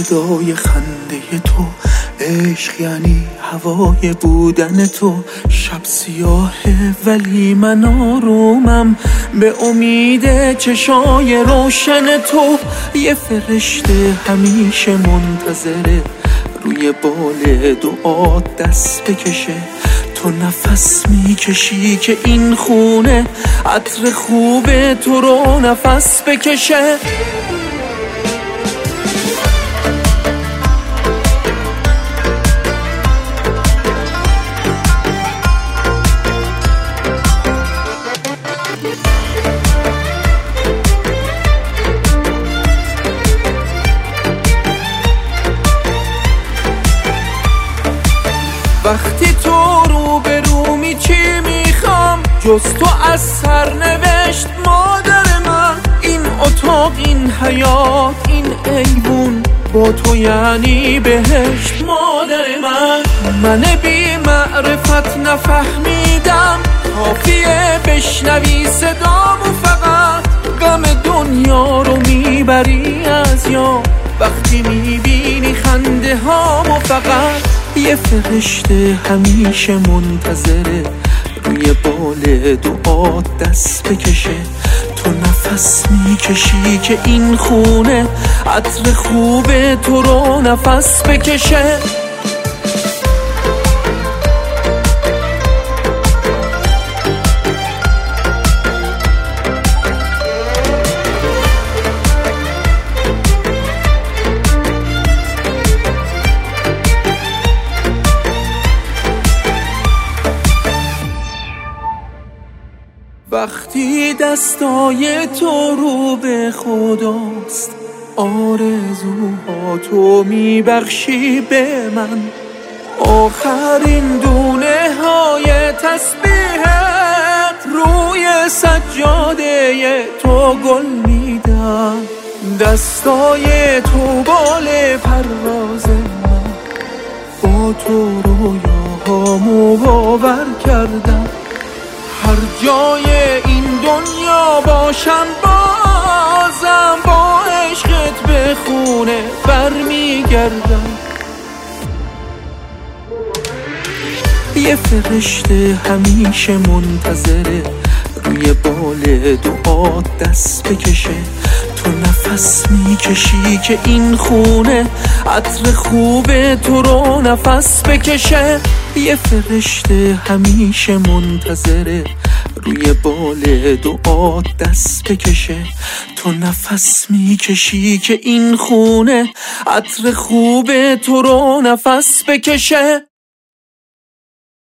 صدای خنده تو، عشق یعنی هوای بودن تو. شب سیاهه ولی من آرومم به امید چشای روشن تو. یه فرشته همیشه منتظره روی بال دعا دست بکشه. تو نفس میکشی که این خونه عطر خوب تو رو نفس بکشه. وقتی تو رو به رومی چی میخوام جز تو از سرنوشت مادر من. این اتاق، این حیات، این ایوون با تو یعنی بهشت مادر من بی معرفت نفهمیدم کافیه بشنوی صدامو فقط. غم دنیا رو میبری از یاد وقتی میبینی خنده هامو فقط. یه فرشته همیشه منتظره روی بال دعا دست بکشه. تو نفس میکشی که این خونه عطر خوب تو رو نفس بکشه. وقتی دستای تو رو به خداست آرزوها تو میبخشی به من. آخرین دونه های تسبیحت روی سجاده تو گل میدم. دستای تو بال پرواز من، با تو رویاهامو باور کردم. هر جای این دنیا باشم بازم با عشقت به خونه برمیگردم. یه فرشته همیشه منتظره روی بال دعا دست بکشه. تو نفس میکشی که این خونه عطر خوب تو رو نفس بکشه. یه فرشته همیشه منتظره روی بال دعا دست بکشه. تو نفس میکشی که این خونه عطر خوب تو رو نفس بکشه.